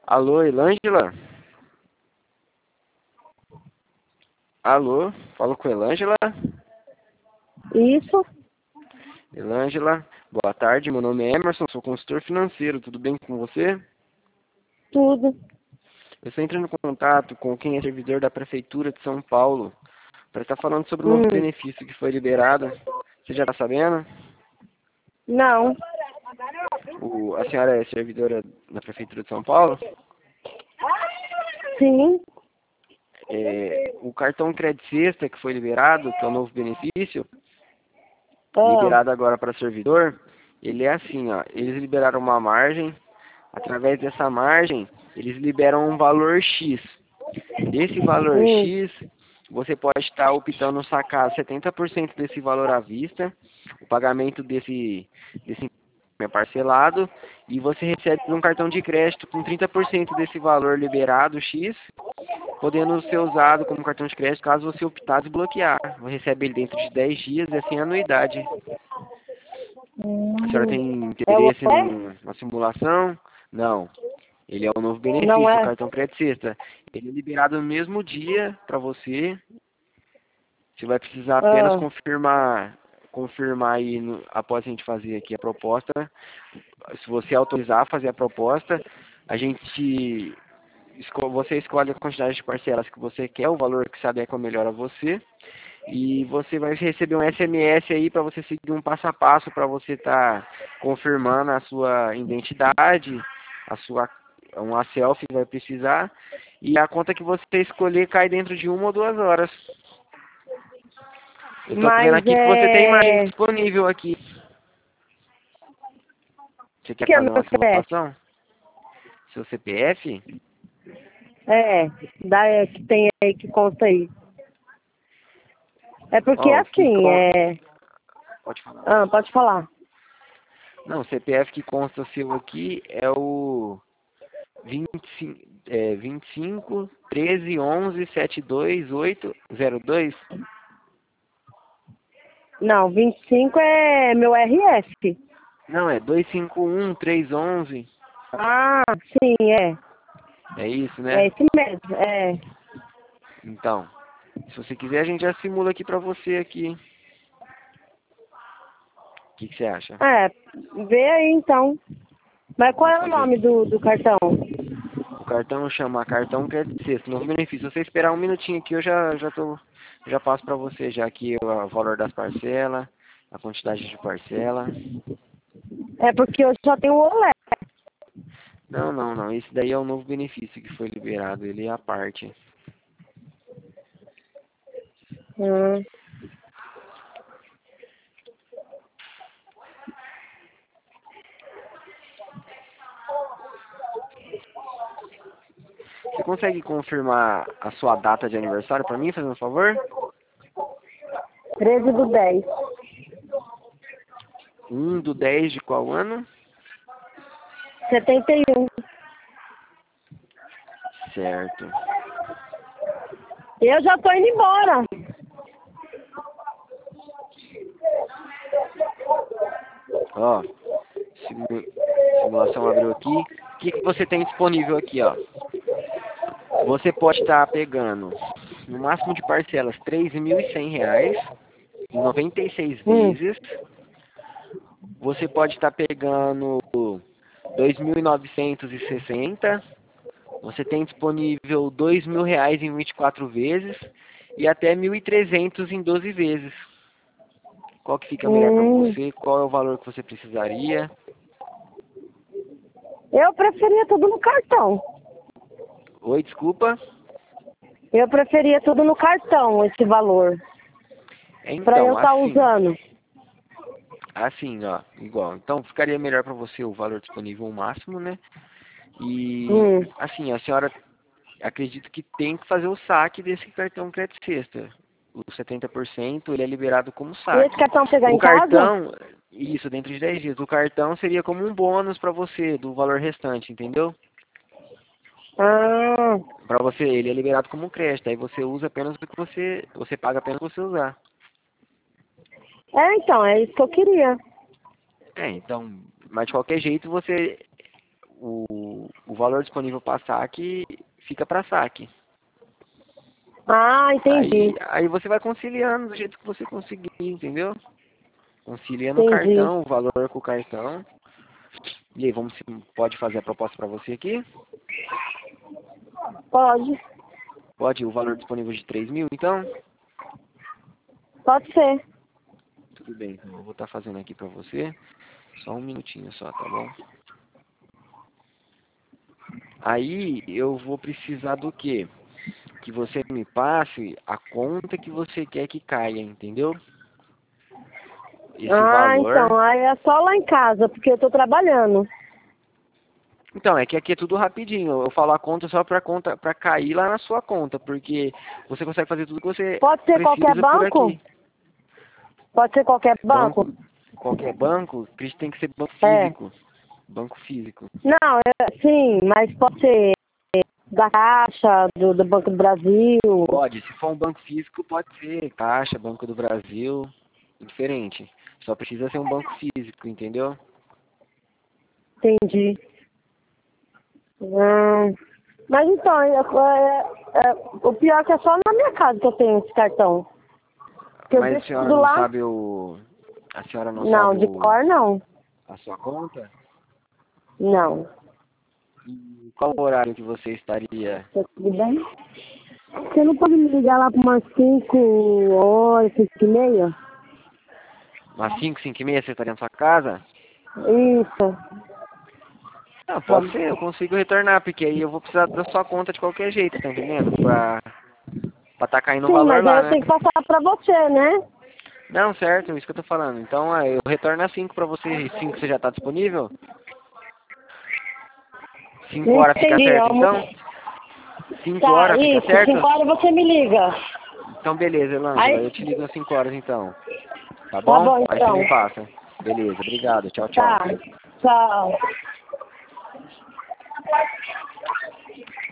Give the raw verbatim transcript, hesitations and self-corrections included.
Alô, Elângela? Alô, falo com Elângela? Isso, Elângela, boa tarde, meu nome é Emerson, sou consultor financeiro, tudo bem com você? tudo. Eu estou entrando em contato com quem é servidor da Prefeitura de São Paulo para estar falando sobre o novo Hum, benefício que foi liberado. Você já está sabendo? não. O, a senhora é servidora da Prefeitura de São Paulo? Sim. É, o cartão Crédito Sexta que foi liberado, que é o novo benefício, Ah, liberado agora para servidor, ele é assim, ó, eles liberaram uma margem, através dessa margem, eles liberam um valor X. Desse valor hum, X, você pode estar optando sacar setenta por cento desse valor à vista, o pagamento desse, desse é parcelado, e você recebe um cartão de crédito com trinta por cento desse valor liberado X, podendo ser usado como cartão de crédito caso você optar desbloquear. Você recebe ele dentro de dez dias e assim é a anuidade. A senhora hum. tem É o interesse é? numa simulação? Não. Ele é um novo Não benefício, o é? cartão Crédito Sexta. Ele é liberado no mesmo dia para você. Você vai precisar apenas Ah, confirmar, confirmar aí no- após a gente fazer aqui a proposta. Se você autorizar a fazer a proposta, a gente esco- você escolhe a quantidade de parcelas que você quer, o valor que se adequa melhor a você. E você vai receber um S M S aí para você seguir um passo a passo para você estar confirmando a sua identidade, a sua uma selfie vai precisar e a conta que você escolher cai dentro de uma ou duas horas. Eu estou vendo mas aqui que você tem imagem é... disponível aqui. Você quer Que é meu fazer uma C P F? simulação? Seu C P F? É, dá, é, que tem aí, que consta aí. É porque Ó, o que assim, con... é... Pode falar. Ah, pode falar. Não, o C P F que consta seu aqui é o vinte e cinco, é, vinte e cinco, treze, onze, setenta e dois, oito, zero dois. Não, vinte e cinco é meu R F. Não, é dois cinco um, três onze. Ah, sim, é. É isso, É né? esse mesmo, é. Então, se você quiser, a gente já simula aqui pra você aqui. O que, que você acha? É, vê aí então. Mas qual Vamos é o fazer nome aqui. do, do cartão? O cartão chama cartão Crédito Sexto, novo benefício. Se você esperar um minutinho aqui, eu já, já, tô, já passo pra você já aqui o valor das parcelas, a quantidade de parcela. É porque eu só tenho o Olé. Não, não, não. Esse daí é o novo benefício que foi liberado. Ele é a parte. Hum. Você consegue confirmar a sua data de aniversário pra mim, fazendo um favor? treze do dez. um do dez de qual ano? setenta e um. Certo. Eu já tô indo embora. Ó, simu- simulação abriu aqui. O que, que você tem disponível aqui, ó? Você pode estar pegando, no máximo de parcelas, três mil e cem reais, em noventa e seis Hum. vezes. Você pode estar pegando dois mil novecentos e sessenta. Você tem disponível dois mil reais em vinte e quatro vezes e até mil e trezentos em doze vezes. Qual que fica melhor para Hum. você? Qual é o valor que você precisaria? Eu preferia tudo no cartão. Oi, desculpa. Eu preferia tudo no cartão, esse valor. Pra eu Então, estar assim, usando. assim, ó, igual. Então, ficaria melhor para você o valor disponível máximo, né? E, Hum. assim, a senhora acredito que tem que fazer o saque desse cartão Crédito Sexta. O setenta por cento ele é liberado como E esse saque. cartão chegar O em casa? cartão, isso, dentro de dez dias. O cartão seria como um bônus para você do valor restante, entendeu? Ah. Para você, ele é liberado como um crédito. Aí você usa apenas o que você, você paga apenas o que você usar. É, então, é isso que eu queria. É, então, mas de qualquer jeito você, o, o, o valor disponível para saque fica para saque. Ah, entendi. Aí, aí você vai conciliando do jeito que você conseguir, entendeu? Conciliando o Entendi. cartão, o valor com o cartão. E aí, vamos, pode fazer a proposta para você aqui? Pode. Pode, o valor disponível de três mil, então? Pode ser. Tudo bem, então eu vou estar fazendo aqui para você. Só um minutinho só, tá bom? Aí eu vou precisar do quê? Que você me passe a conta que você quer que caia, entendeu? Esse Ah, valor. então, aí é só lá em casa, porque eu tô trabalhando. Então, é que aqui é tudo rapidinho. Eu falo a conta só para conta para cair lá na sua conta, porque você consegue fazer tudo que você Pode ser qualquer precisa por banco? aqui. Pode ser qualquer banco? Banco, qualquer banco, tem que ser banco É. físico. Banco físico. Não, é, sim, mas pode ser da Caixa, do, do Banco do Brasil. Pode, se for um banco físico, pode ser Caixa, Banco do Brasil, diferente. Só precisa ser um banco físico, entendeu? Entendi. Hum, mas então, é, é, é, o pior é que é só na minha casa que eu tenho esse cartão. Porque eu Mas a deixo senhora tudo não lá. sabe o. A senhora não Não, sabe de o. cor não. A sua conta? Não. E qual horário que você estaria? Tá tudo bem? Você não pode me ligar lá por umas cinco horas, cinco e meia? Umas cinco, cinco e meia você estaria na sua casa? Isso. Não, pode ser, eu consigo retornar, porque aí eu vou precisar da sua conta de qualquer jeito, tá entendendo? Pra, pra tá caindo o Sim, valor mas aí lá, eu né? tenho que passar pra você, né? Não, certo, é isso que eu tô falando. Então, ah, eu retorno às cinco pra você. cinco você já tá disponível? cinco horas fica Entendi, certo, amor. então? cinco Tá, horas fica isso. certo? Cinco horas você me liga. Então, beleza, Elângela, eu Aí, te ligo às cinco horas, então. Tá tá bom? bom Aí você então. me passa. Beleza, obrigado. Tchau, tchau. Tá. Tchau.